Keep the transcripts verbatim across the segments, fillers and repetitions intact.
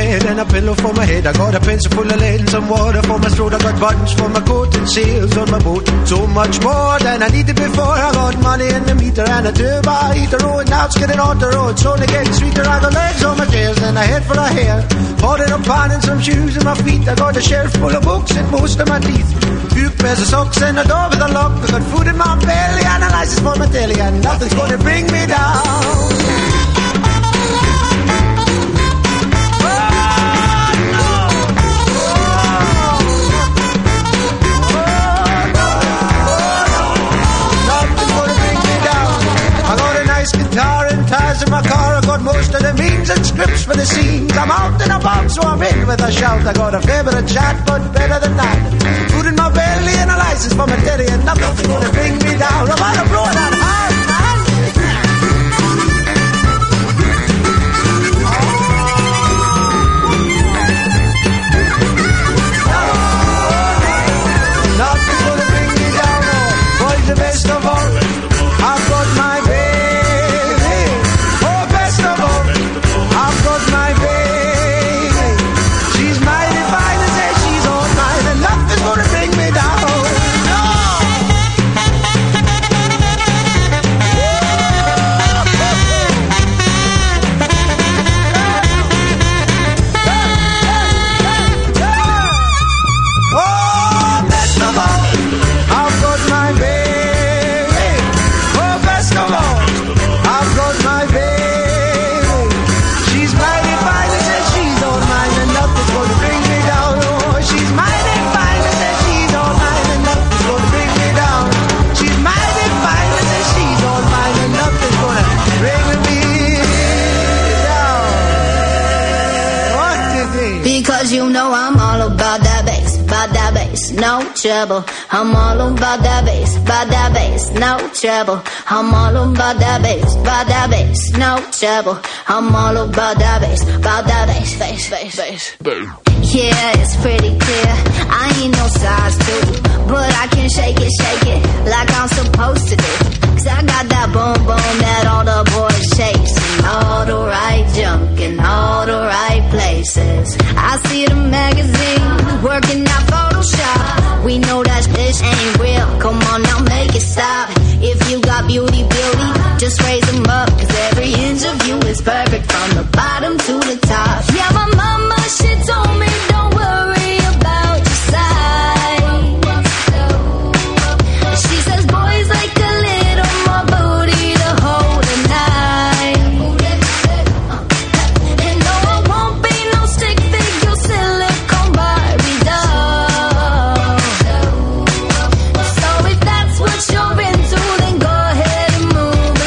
bed and a pillow for my head. I got a pencil full of lead and some water for my throat. I got buttons for my coat and sails on my boat. So much more than I needed before. I got money in the meter and a turbo heater. Oh, and now it's getting on the road, slowly getting sweeter. I got legs on my chairs and a head for a hair. Falling up on and some shoes in my feet. I got a shelf full of books and most of my teeth. Few pairs of socks and a door with a lock. I got food in my belly and a license for my telly, and nothing's gonna bring me down. Guitar and tires in my car. I got most of the means and scripts for the scenes. I'm out and about, so I'm in with a shout. I got a fair bit of chat, but better than that. Food in my belly and a license for my telly, and nothing's gonna bring me down. I'm out of blow that hard, man. Nothing's gonna bring me down. Oh, boys, the best of all, I've got my no trouble. I'm all about that bass, about that bass, no trouble. I'm all about that bass, about that bass, no trouble. I'm all about that bass, about that bass, bass, bass, bass. Yeah, it's pretty clear. I ain't no size two, but I can shake it, shake it like I'm supposed to do. Cause I got that boom boom that all the boys chase, and all the right junk in all the right places. I see the magazine working out Photoshop. We know that this ain't real. Come on now, make it stop. If you got beauty, beauty, just raise them up. Cause every inch of you is perfect from the bottom to the top. Yeah, my mama, she told me don't worry about your size. She says boys like a little more booty to hold a knife. And no, I won't be no stick figure silicone Barbie doll. So if that's what you're into, then go ahead and move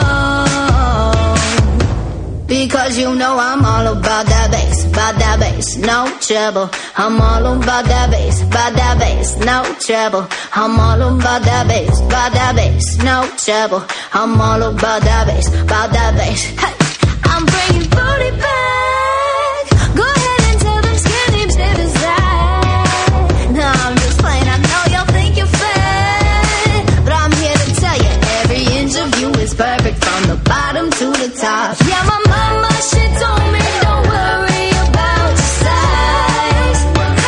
along. Because you know I'm all about that bass, about that bass, no trouble. I'm all about that bass, about that bass, no trouble. I'm all about that bass, about that bass, no trouble. I'm all about that bass, about that bass. Hey, I'm bringing booty back. Go ahead and tell them skinny bitches that. No, I'm just playing. I know y'all think you're fat, but I'm here to tell you every inch of you is perfect from the bottom to the top. Yeah, my mama, she told me don't worry about your size.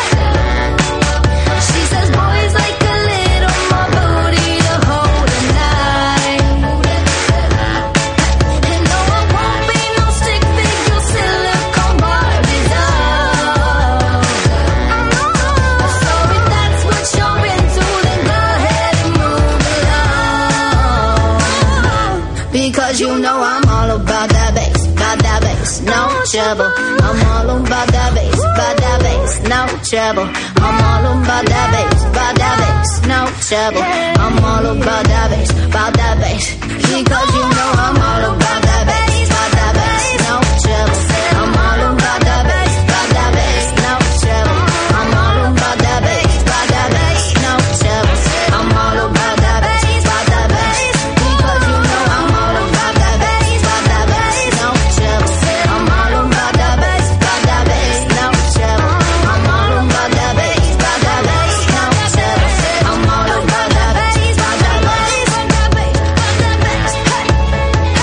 She says boys like a little more booty to hold a knife. And no, I won't be no stick figure silicone Barbie doll. So if that's what you're into, then go ahead and move along. Because you know I'm all about that bass, about that bass, no trouble. I'm all about that bass, about that bass, no trouble. I'm all about that bass, about that bass, no trouble. I'm all about that bass, about that bass. Because you know I'm all about that bass, about that bass, no trouble. I'm all about that bass, about that bass, no trouble. I'm all about that bass, about that bass, no trouble. I'm all about that bass, about that bass. Because you know I'm all about that bass, about that bass, no trouble. I'm all about that bass, about that bass, no trouble. I'm all about that bass, about that bass, no trouble. I'm all about that bass, about that bass, about that bass, about that bass.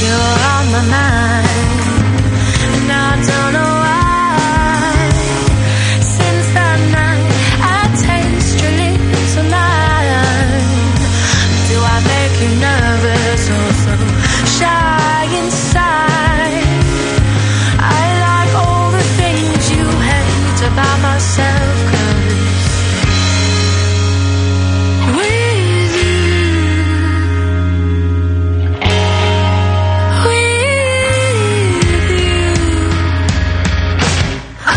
you're on my mind, and I don't know why. Since that night, I taste your lips on mine. Do I make you nervous or so shy inside? I like all the things you hate about myself, 'cause with you, with you, I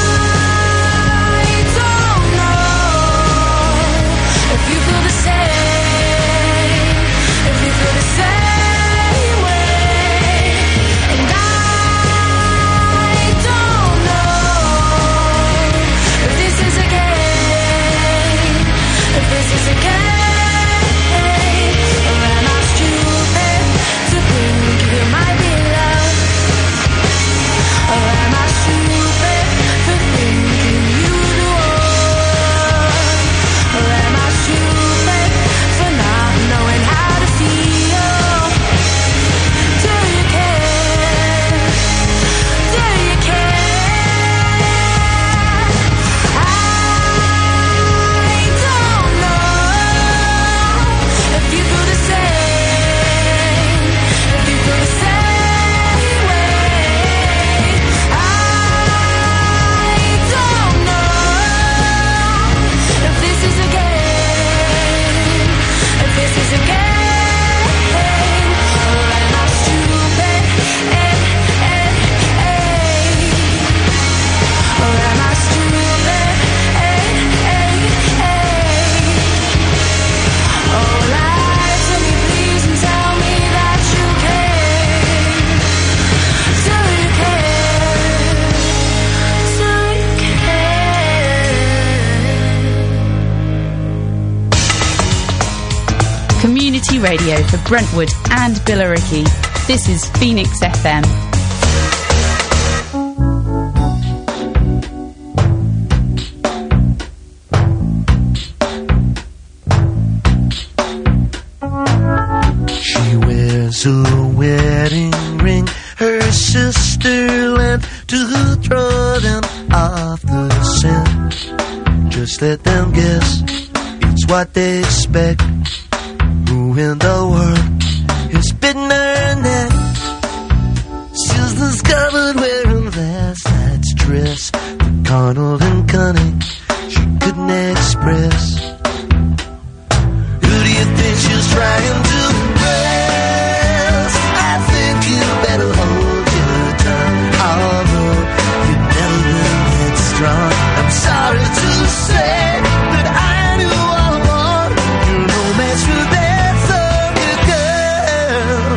don't know if you feel the same, if you feel the same way, and I don't know if this is a game, if this is a game, or am I stupid to think you might be love, or am I stupid for thinking you the one, or am I stupid for not knowing how to feel? Do you care? Do you care? I don't know if you feel the same, if you feel the same way. I don't know if this is a game, if this is a game, or am I stupid? Eh, eh, eh. Or am I stupid? Eh, eh, eh. Oh, lie to me, please, and tell me that you care. Do you care? Do you care? Community radio for Brentwood and Billericay. This is Phoenix F M. She wears a wedding ring. Her sister went to throw them off the scent. Just let them guess, it's what they expect. Who in the world is bitten her neck? She's discovered wearing last night's dress, the carnal and cunning she couldn't express. Who do you think she's trying to impress? I think you better hold your tongue, although you've never been headstrong. I'm sorry to say that I knew all along you're no match for that other girl.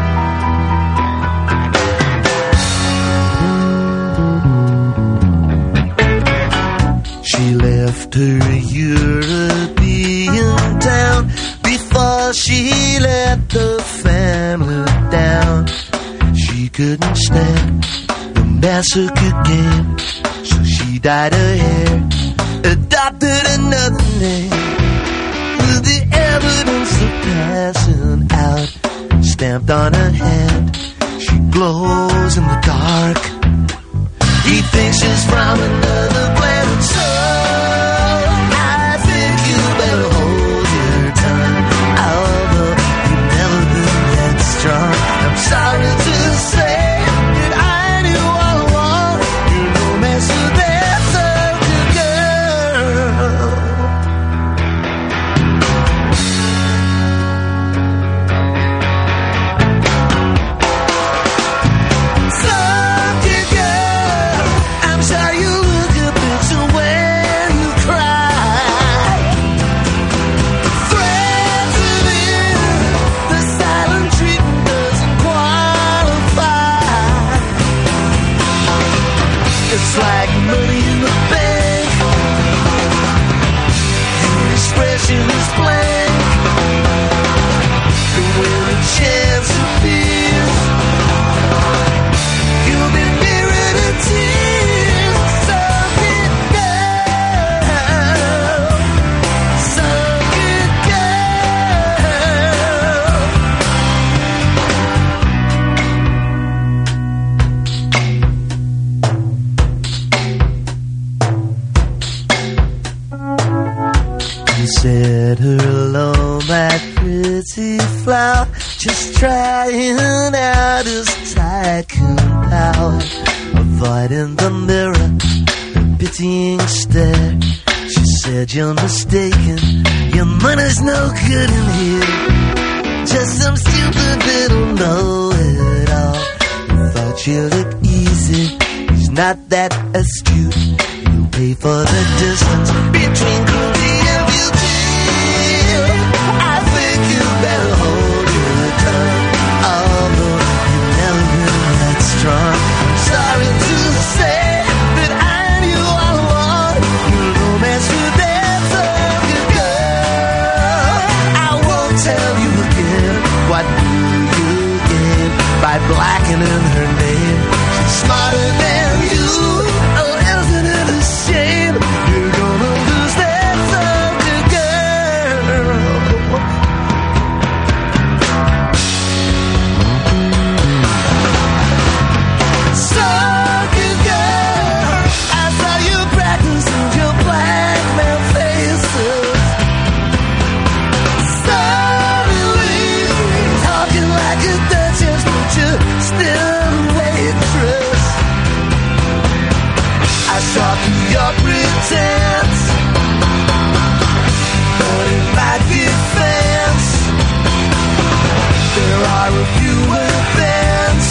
She left her European town before she let the family down. She couldn't stand the massacre game, so she dyed her hair, adopted another name. With the evidence of passing out stamped on her hand, she glows in the dark. He thinks she's from another planet, so I think you better hold your tongue, although you've never been that strong. I'm sorry to say that I knew all along you're no match for that other girl. Sucky girl, I'm sorry you look a bit her alone, that pretty flower, just trying out his tycoon power, avoiding the mirror, the pitying stare. She said, you're mistaken, your money's no good in here, just some stupid little know-it-all. You thought you looked easy, he's not that astute. You'll pay for the distance between cruelty and beauty. I think you better hold your tongue, although you've never been that strong. I'm sorry to say that I knew all along your romance would end some good girl. I won't tell you again, what do you gain by blackening her name? She's smarter than you. Oh, isn't it a shame? You're gonna lose that some good girl. Some good girl, I saw you practicing your blackmail faces. Suddenly, talking like a duchess, but you're still a waitress. I saw through your pretense, but in my defense, there are a few events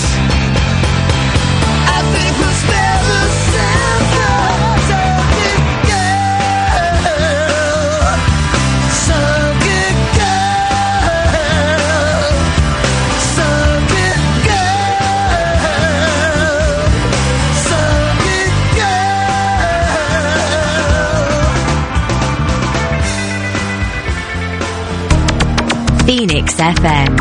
I think will spare the sense of some good girl, some good girl, some good girl, some good girl. Phoenix F M.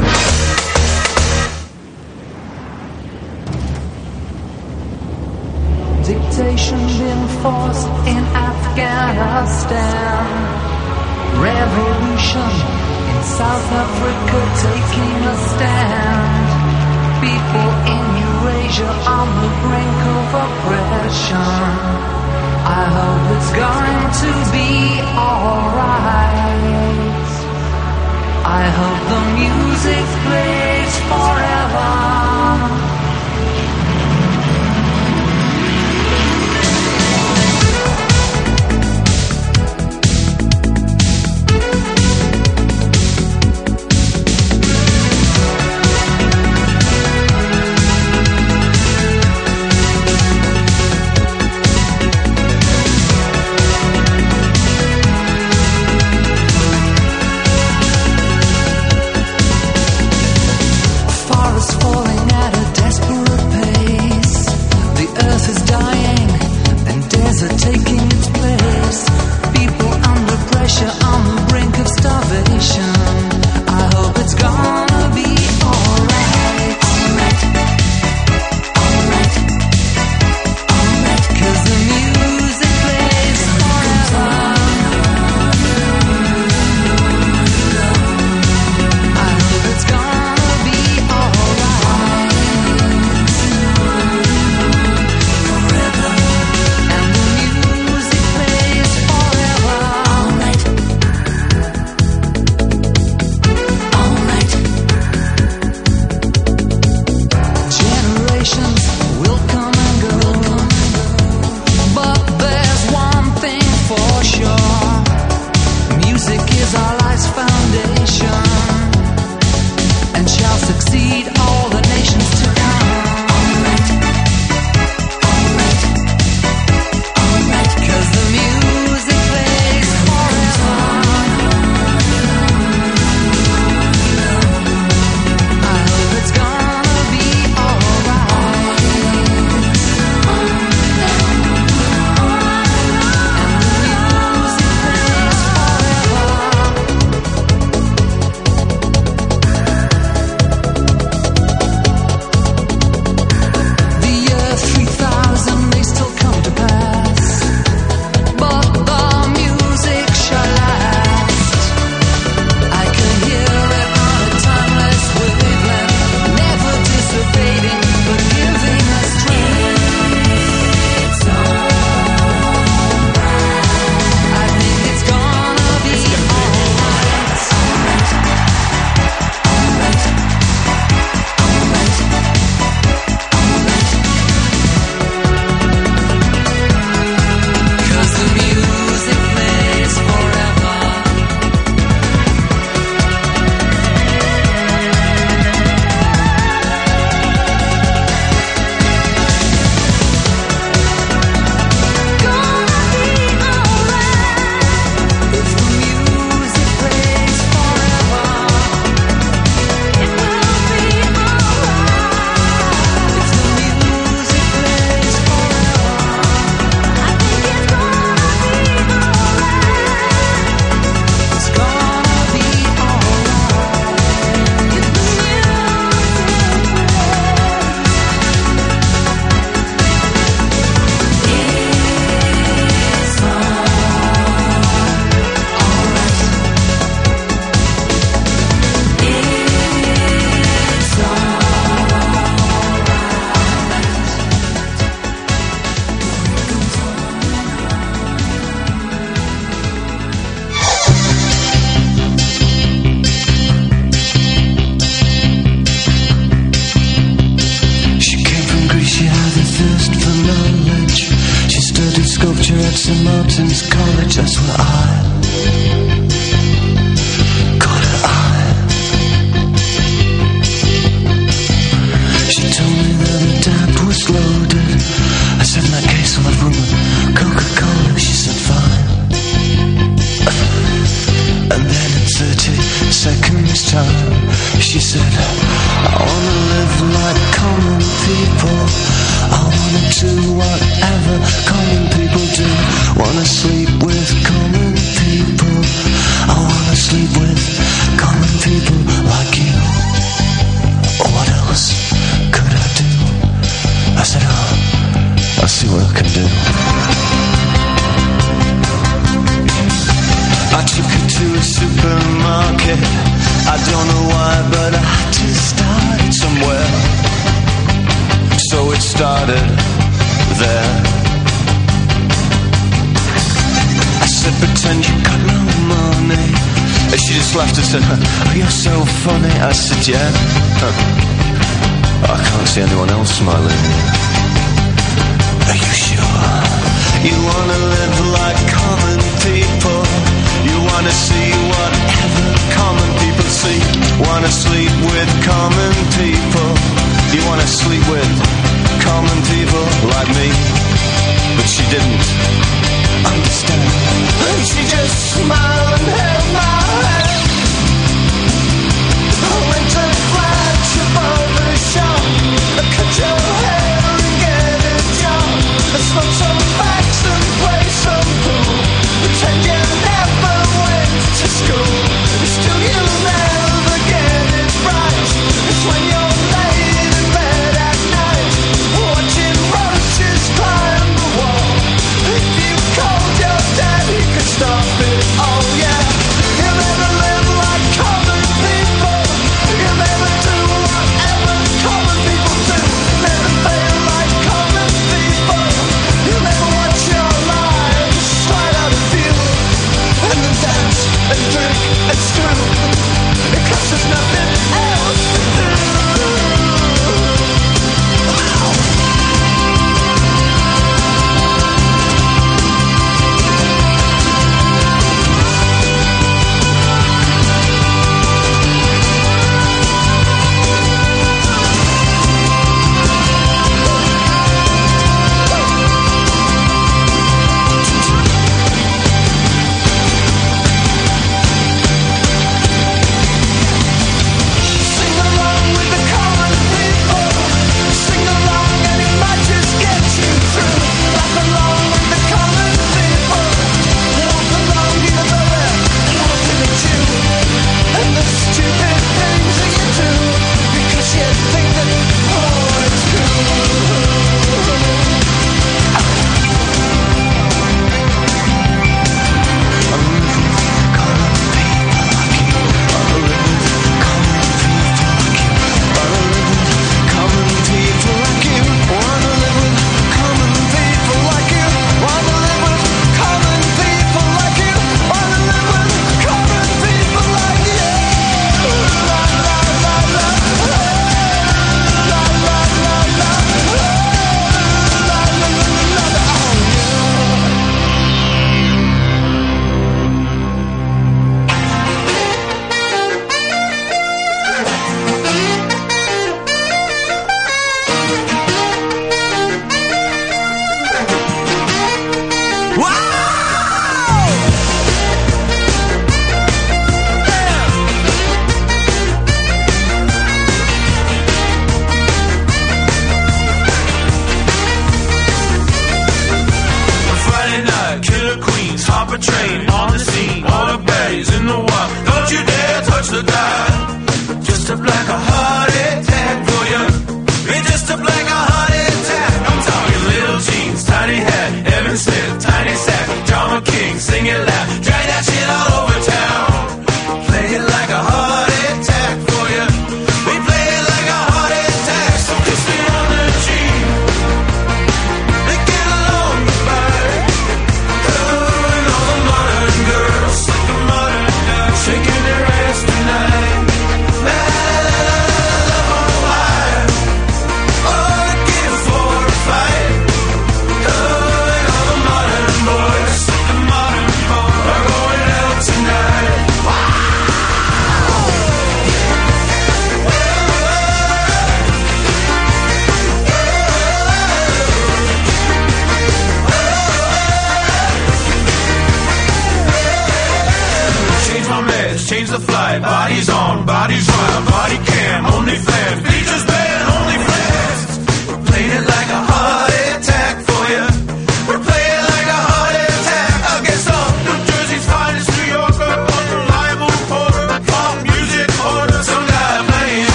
Dictation enforced in Afghanistan. Revolution in South Africa taking a stand. People in Eurasia on the brink of oppression. I hope it's going to be alright. I hope the music plays forever. at Saint Martin's College, that's where I caught her eye. She told me that the tap was loaded. I said, in that case I'll have rum and Coca-Cola. She said, fine. And then in thirty seconds time, she said, I wanna live like common people. I wanna do whatever common people do. Wanna sleep with common people. I wanna sleep with common people like you. What else could I do? I said, oh, I'll see what I can do. I took her to a supermarket. I don't know why, but I had to start it somewhere. So it started there. I said, pretend you got no money. And she just laughed and said, oh, you're so funny. I said, yeah. I can't see anyone else smiling. Are you sure? You wanna live like common people. You wanna see whatever common people see. Wanna sleep with common people. You wanna sleep with common people like me. But she didn't understand. And she just smiled and held my hand. I went to flash above the shop. I cut your hair and get a job. I smoke some facts and play some pool. Pretend you never went to school. Still you'll never get it right. It's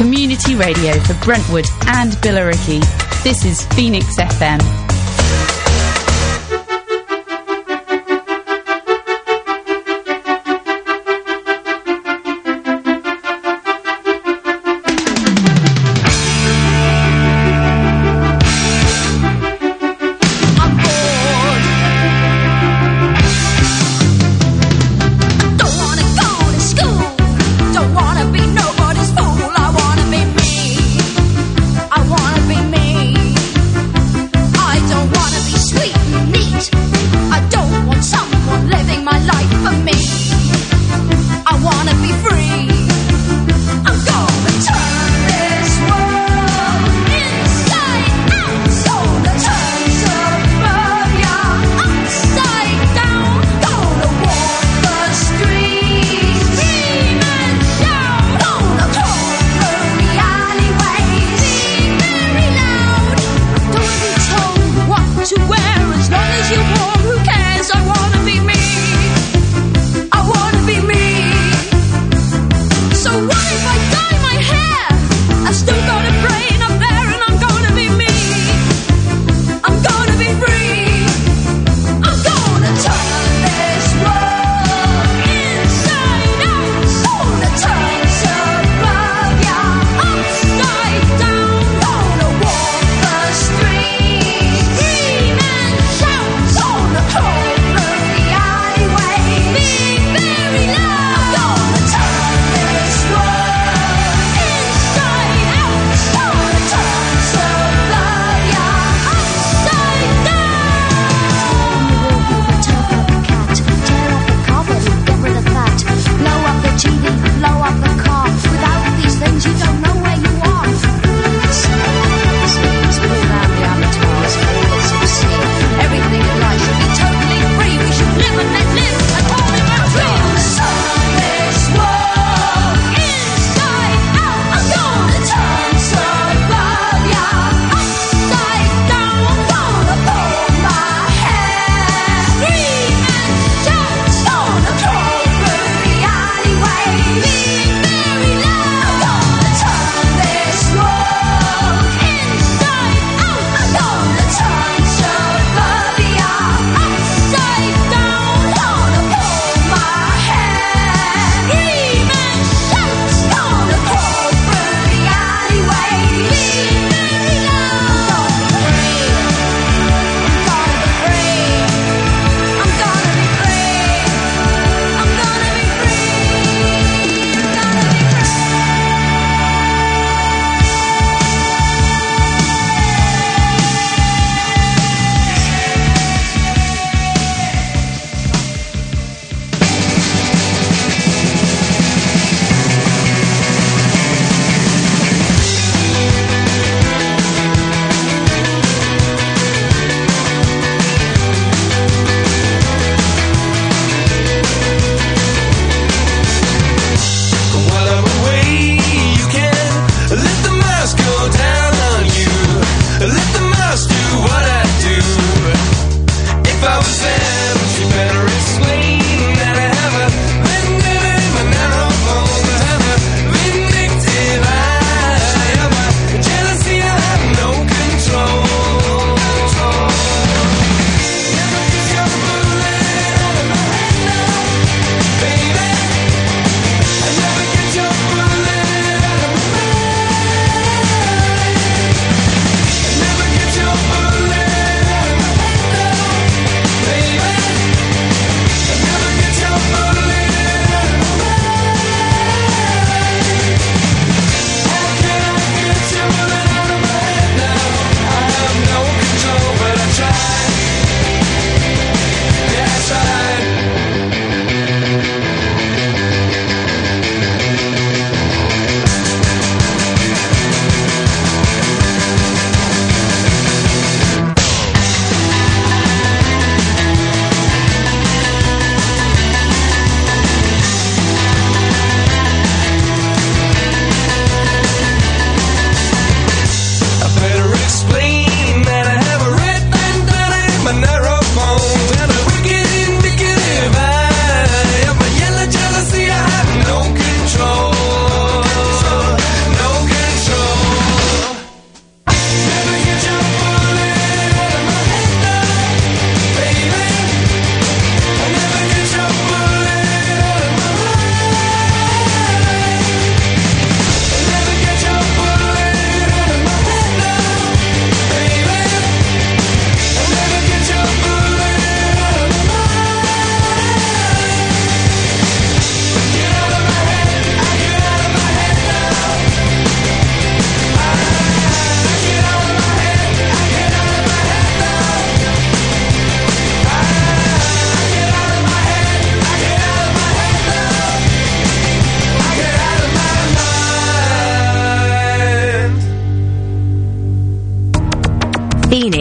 Community radio for Brentwood and Billericay. This is Phoenix F M. I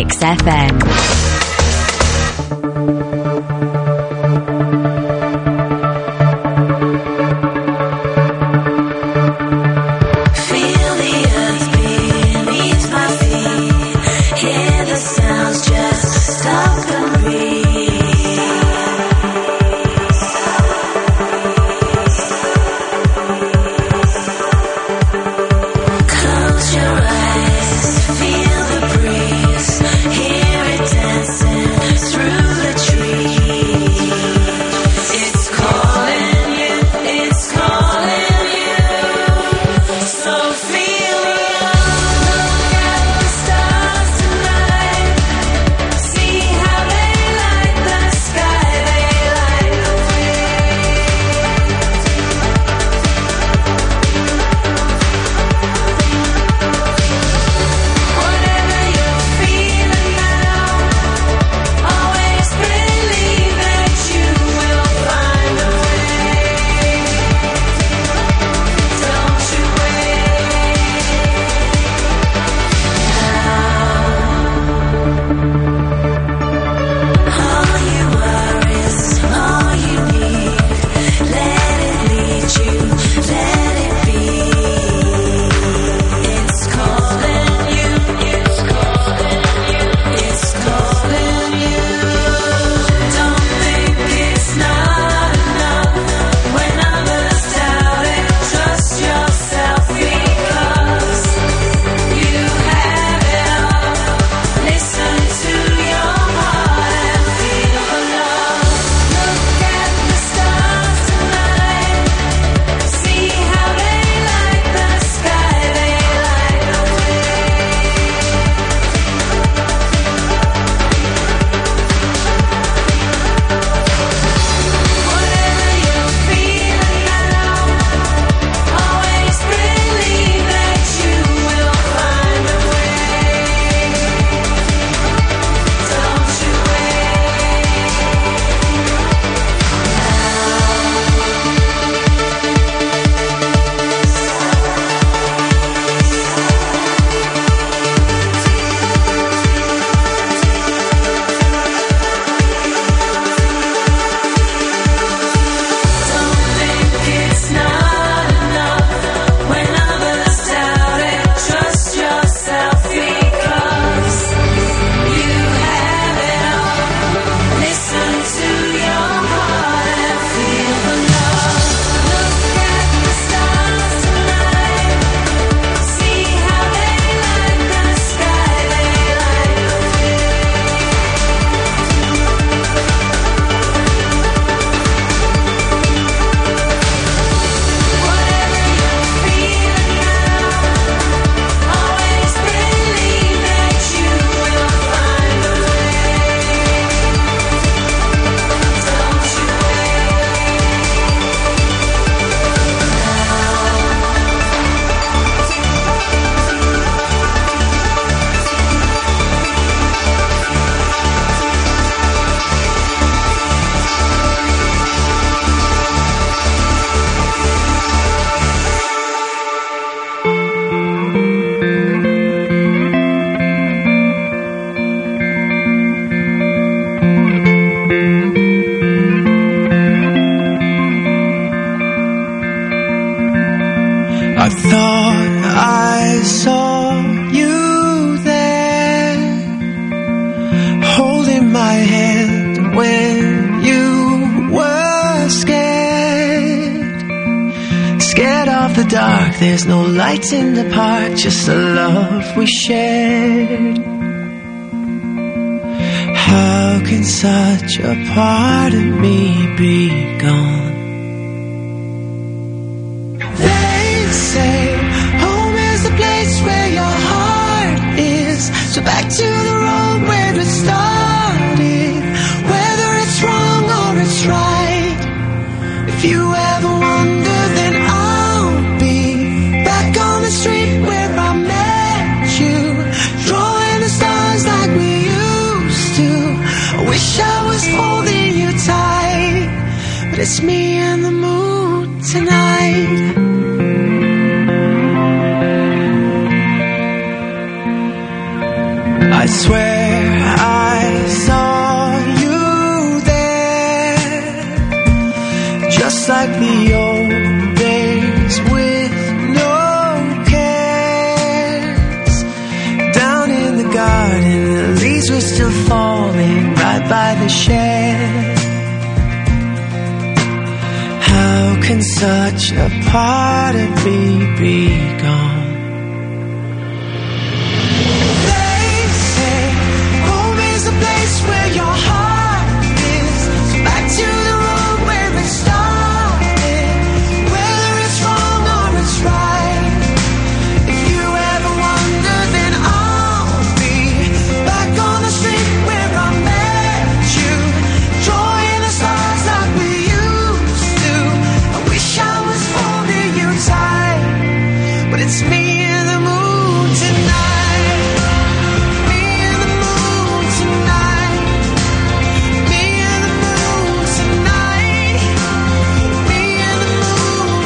Mix F M. There's no light in the park, just the love we shared. How can such a part of me be gone? They say home is the place where your heart is. So back to the road where it started. Whether it's wrong or it's right, if you ever wonder, then I'll be back on the street where I met you, drawing the stars like we used to. I wish I was holding you tight, but it's me and the moon tonight. I swear like the old days with no cares. Down in the garden, the leaves were still falling right by the shed. How can such a part of me be gone? They say home is a place where your heart is. So back to the road where it started. Whether it's wrong or it's right. If you ever wonder, then I'll be back on the street where I met you. Drawing the stars like we used to. I wish I was holding you tight, but it's me and the moon tonight. Me and the moon tonight. Me and the moon tonight. Me and the moon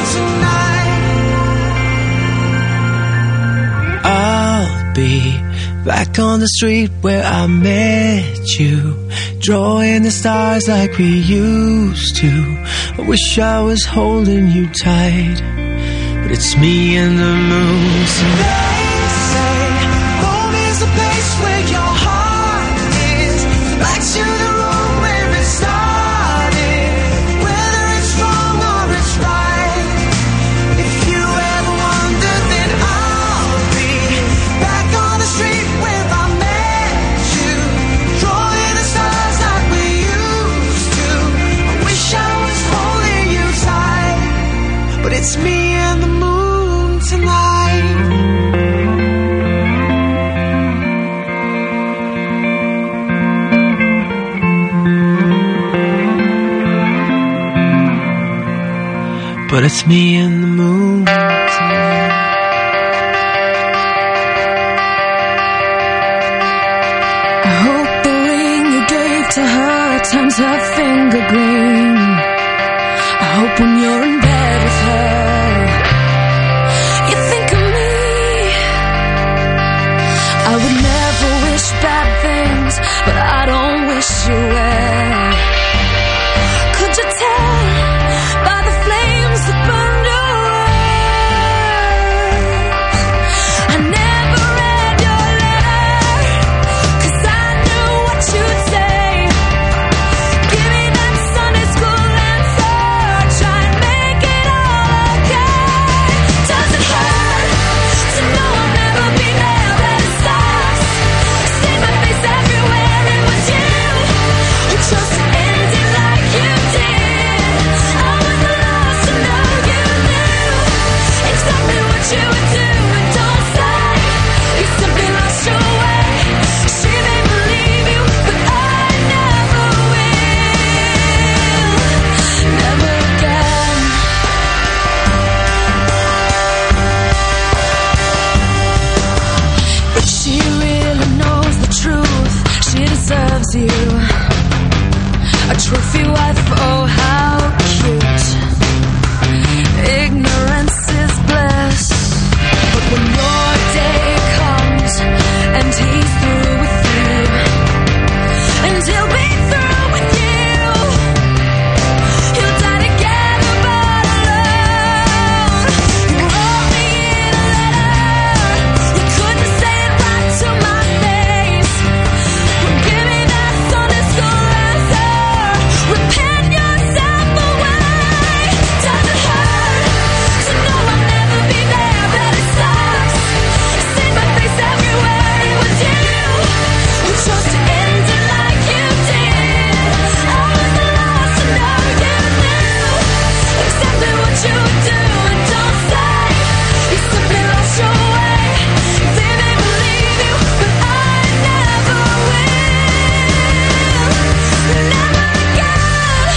tonight. I'll be back on the street where I met you, drawing the stars like we used to. I wish I was holding you tight, but it's me and the moon tonight. They say home is a place where your heart is. Back to the road where it started. Whether it's wrong or it's right. If you ever wonder, then I'll be back on the street where I met you. Drawing the stars like we used to. I wish I was holding you tight, but it's me and the moon tonight. But it's me and the moon tonight. I hope the ring you gave to her turns her finger green. I hope when you're in bed with her, you think of me. I would never wish bad things, but I don't wish you well. Could you tell by the flames that burned your eyes? I never read your letter, 'cause I knew what you'd say. Give me that Sunday school answer, try and make it all okay. Does it hurt to know I'll never be there, but it sucks. See my face everywhere, it was you who chose to end it like you did. I was lost to know you knew exactly what you would do, and don't say you simply lost your way. She made me leave you, but I never will, never again. If she really knows the truth, she deserves you. A trophy wife, oh how cute. Ignorance is bliss, but when your day comes and he's through with you, and he'll be through with you, you'll die together but alone. You wrote me in a letter, you couldn't say it right to my face. Well, give me that Sunday school answer, repent yourself away. Does it hurt to know I'll never be there, but it sucks. See my face everywhere, it was you who chose to end it like you did. I was lost to know you knew exactly what you would do, and don't say you simply lost your way. They made me leave you, but I never will, never again.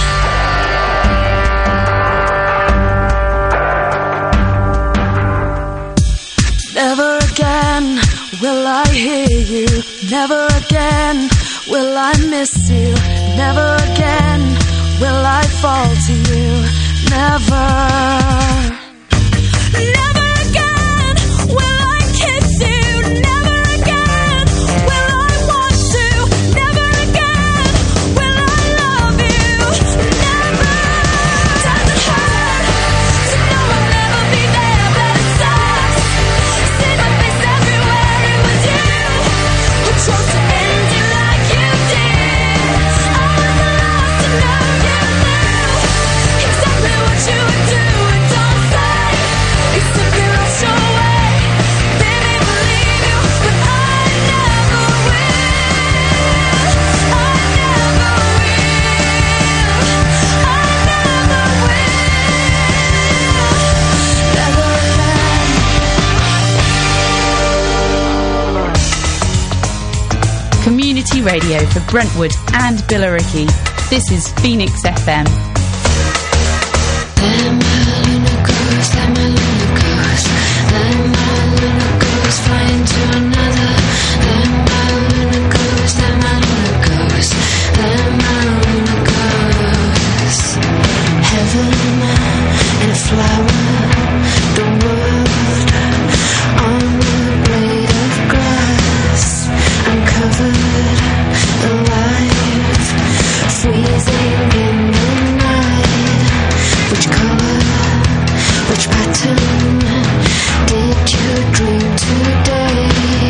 Never again will I hear you. Never again will I miss you. Never again will I fall to you. Never. Never again will I kiss you. Never again will I want to. Never again will I love you. Never. Does it hurt radio for Brentwood and Billericay. This is Phoenix F M. Let my luna goes, let my luna goes, let my luna goes, flying to another. Let my luna goes, let my luna goes, let my luna goes. Heaven and a flower, the world on a blade of grass. I'm covered, alive, freezing in the night. Which color, which pattern did you dream today?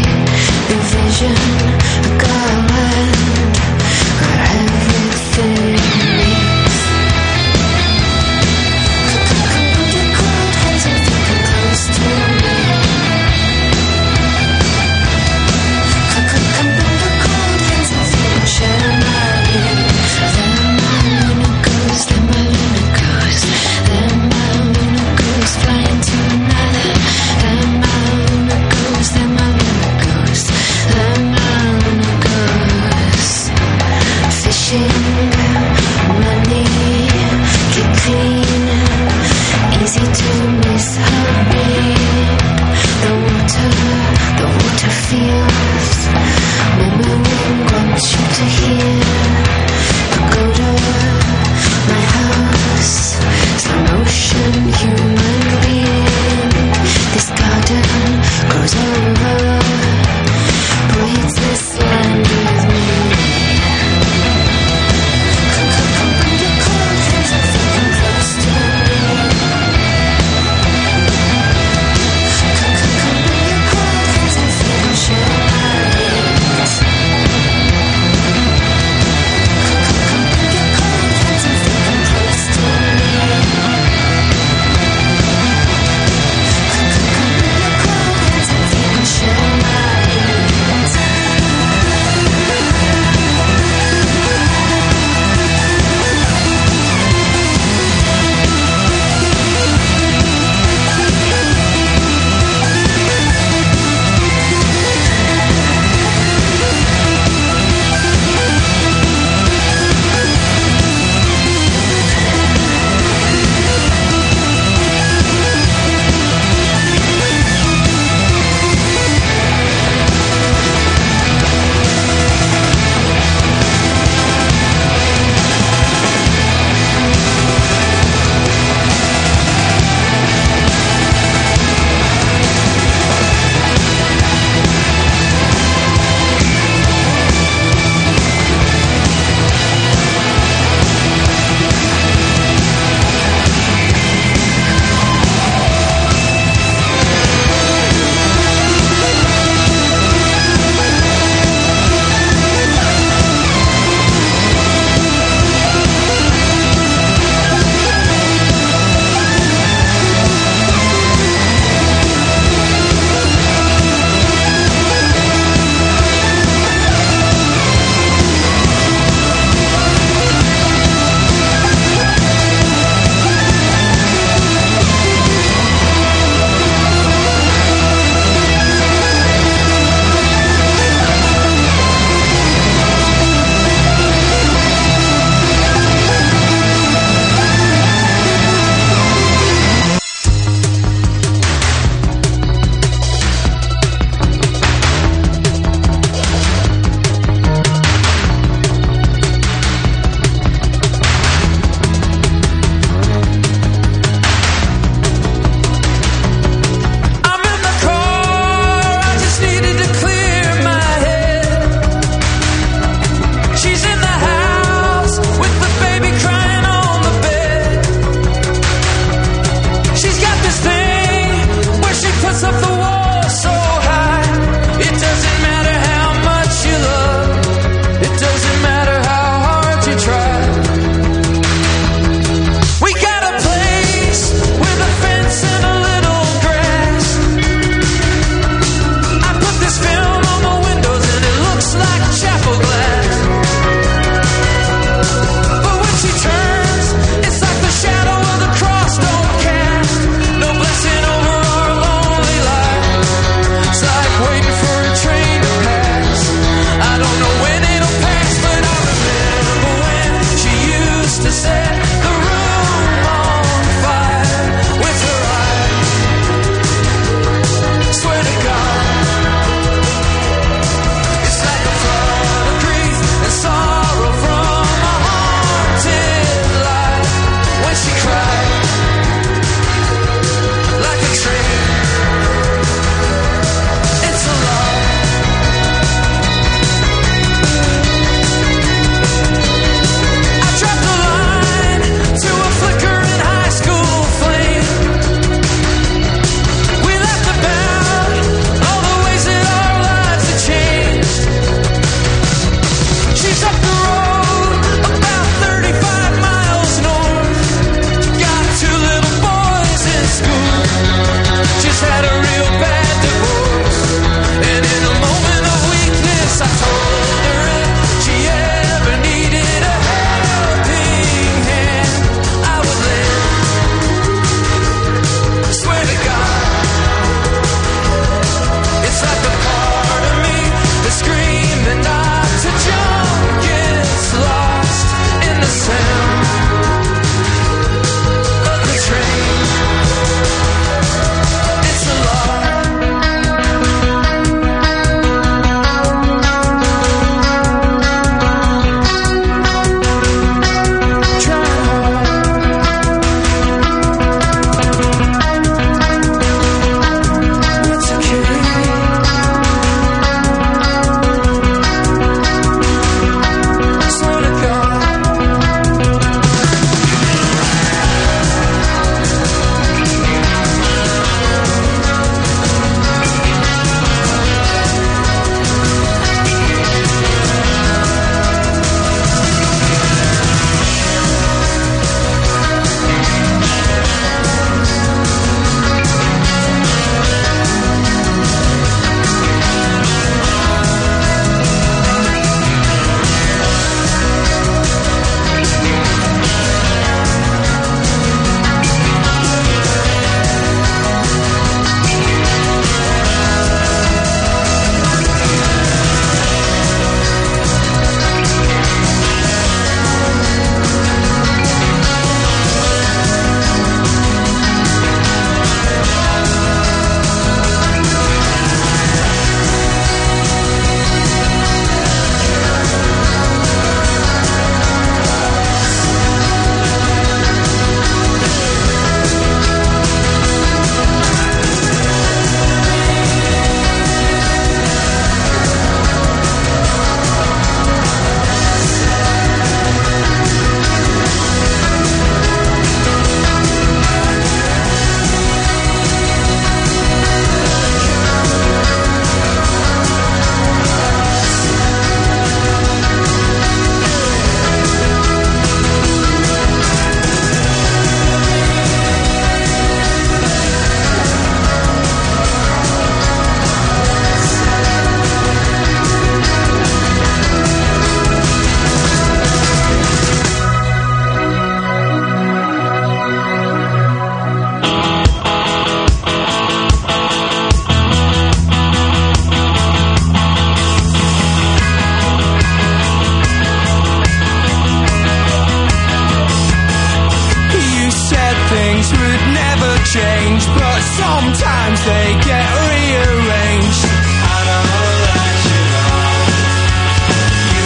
change, but sometimes they get rearranged. I know that you know, you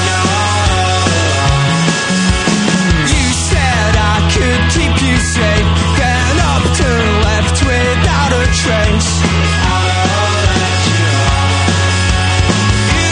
know. You said I could keep you safe, then up and left without a trace. I know that you know, you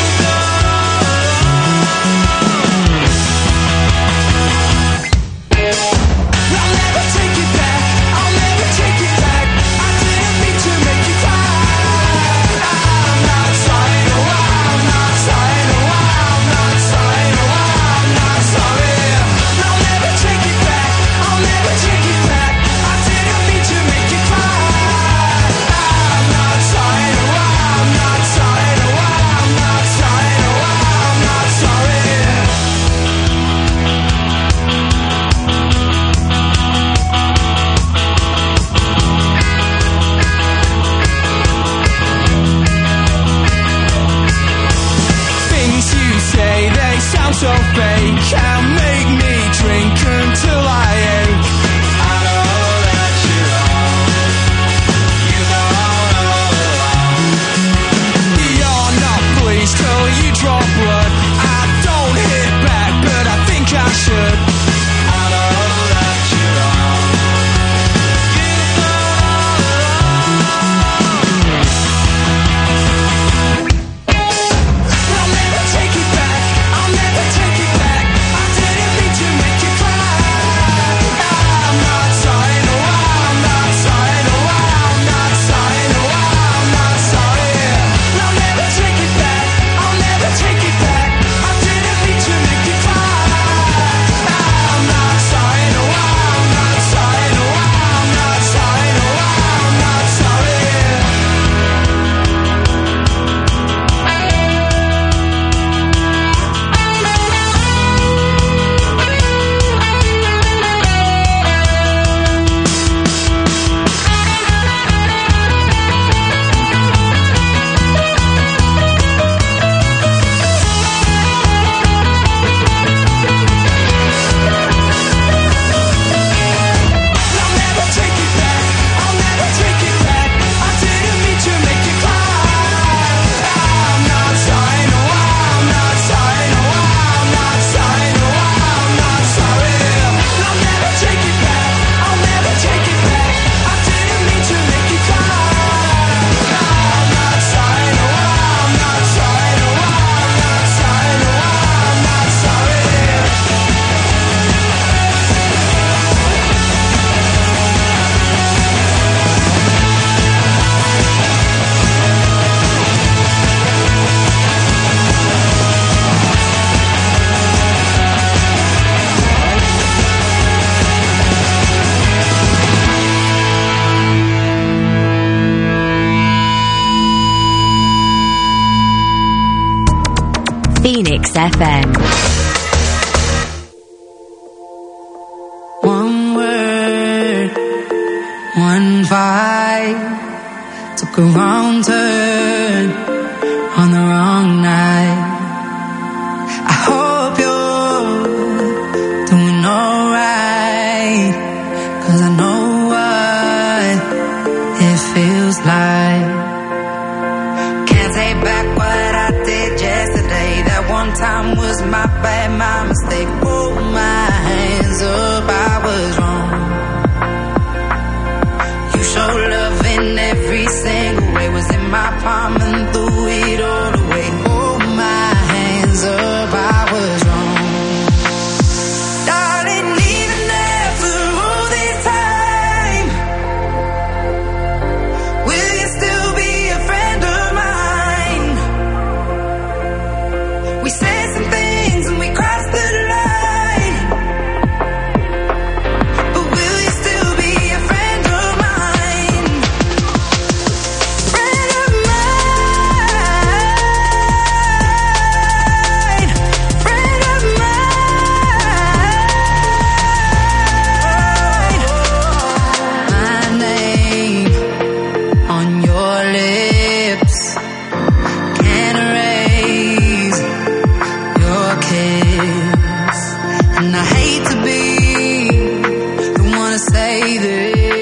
know. I'll never take it back, I'll never take it back. I didn't mean to make you cry. I'm not sorry, no, I'm not sorry, no, I'm not sorry, no, I'm not sorry. I'll never take it back, I'll never take it back. I didn't mean to make you cry. I'm not sorry, no, I'm not sorry, no, I'm not sorry, no, I'm not sorry. Things you say, they sound so fake, and make me drink until I ache. I know that you know, you know. You're not pleased till you draw blood. I don't hit back, but I think I should. I know that you know, you know. I'll never take it back, I'll never take it back. I didn't mean to make you cry. I'm not sorry, no, I'm not sorry, no, I'm not sorry, no, I'm not sorry. I'll never take it back, I'll never take it back. I didn't mean to make you cry. I'm not sorry, no, I'm not sorry, no, I'm not sorry, no, I'm not sorry. I'll never take it back, I'll never take it back. I didn't mean to make you cry. I'm not sorry, no, I'm not sorry, no, I'm not sorry, no, I'm not sorry. I'll never take it back, I'll never take it back. I didn't mean to make you cry. I'm not sorry, no, I'm not sorry, no, I'm not sorry, no, I'm not sorry. Phoenix F M. One word, one vibe, took a wrong turn on the wrong night. I hope you're doing alright, 'cause I know what it feels like. Can't take back what I did yesterday. That one time was my bad, my mistake. Hold my hands up, I was wrong. You show love in every single way. Was in my palm and threw it all away. Hold my hands up, I was wrong. Darling, even after all this time, will you still be a friend of mine? We said some things and we crossed the line, but will you still be a friend of mine? Friend of mine, friend of mine. My name on your lips can't erase your kiss, and I hate to be the one to say this,